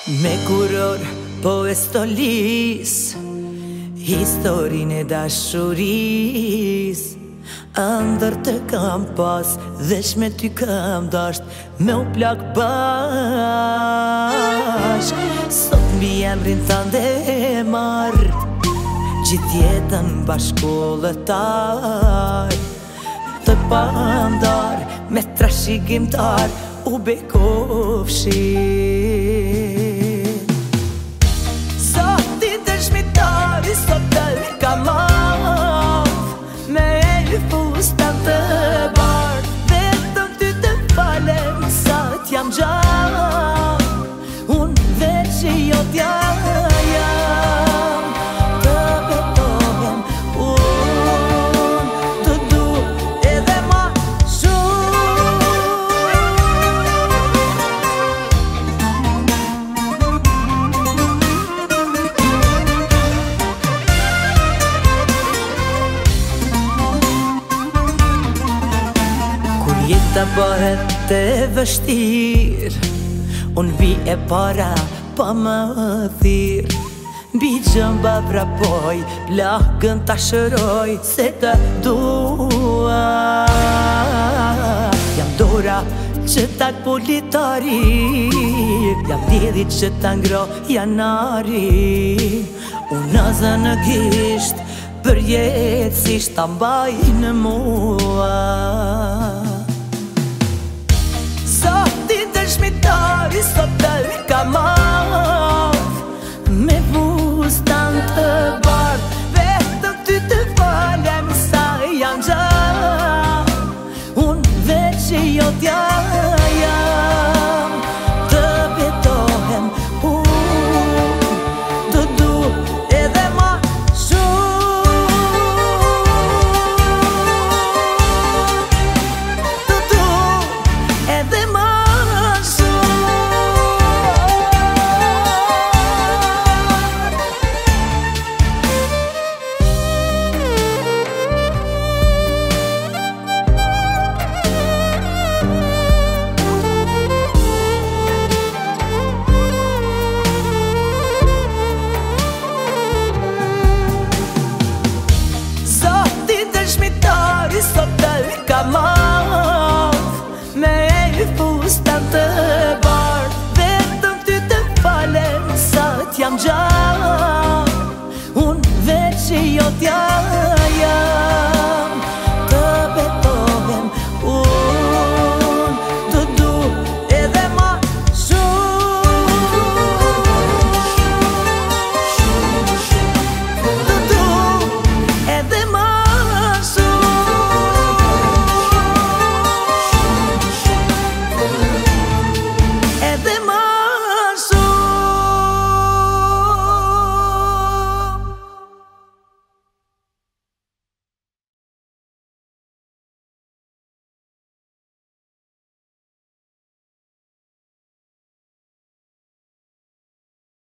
Me kuror po e stolis Historin e dashuris Andër të kam pas Dhesh me ty kam dasht Me u plak bashk Sot mbi emrin tënde e marr Gjithë jetën bashkollëtar Të pandar Me trashigimtar U bekofshin Sot ti dëshmitari Sot të kamaf Me e fustan të bardh Vetëm ty të falem Sa t'jam gjallë Unë veç jo t'ja jam Të betohem Unë të du edhe ma Jeta bëhet e vështir Unë vi e para pa më thirr Bi gjëmba vrapoj Plakën ta shëroj Se të dua Jam dora që tak politari Jam didhi që ta ngro janari Unë nazë në gisht Për jetë si ta mbaj në mua Sot ti dëshmitari, sot të kamar